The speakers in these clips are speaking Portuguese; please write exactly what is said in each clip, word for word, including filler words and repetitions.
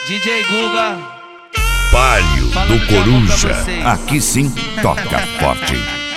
D J Guga, Palio falando do de amor pra Coruja. vocês. Aqui sim toca forte.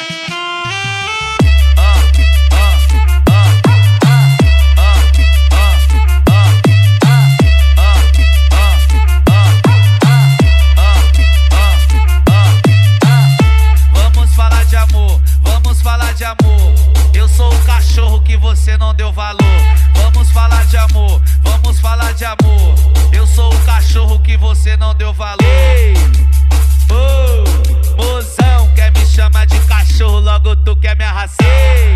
Vamos falar de amor, vamos falar de amor. Eu sou o cachorro que você não deu valor. Vamos falar de amor, vamos falar de amor. Eu sou o cachorro que você não deu valor. Ei, oh, mozão, quer me chamar de cachorro, logo tu quer me arrasar.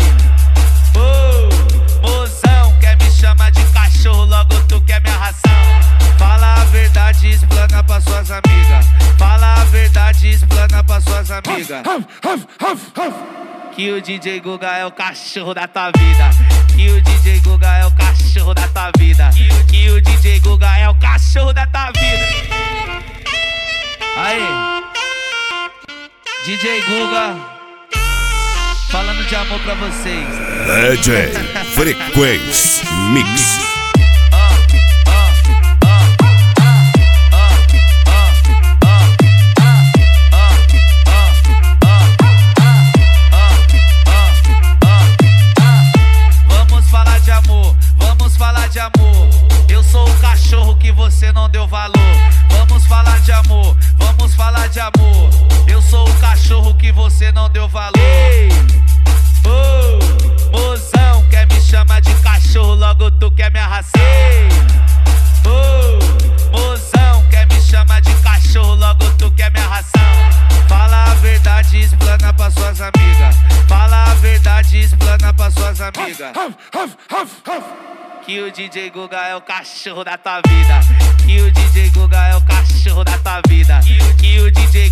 Oh, mozão, quer me chamar de cachorro, logo tu quer me arrasar. Fala a verdade e explana pra suas amigas. Fala a verdade e explana pra suas amigas. Que o D J Guga é o cachorro da tua vida. Que o D J Guga é o cachorro da tua vida. Que o D J Guga é o cachorro da tua vida. Aí, D J Guga, falando de amor pra vocês. D J Frequência Mix. De amor, eu sou o cachorro que você não deu valor. Vamos falar de amor, vamos falar de amor. Eu sou o cachorro que você não deu valor. Ei, oh, mozão, quer me chamar de cachorro, logo tu quer me arrasar. Oh, mozão, quer me chamar de cachorro, logo tu quer me arrasar. Fala a verdade e explana pra suas amigas. Fala a verdade e explana pra suas amigas. Que o D J Guga é o cachorro da tua vida. Que o D J Guga é o cachorro da tua vida. Que o D J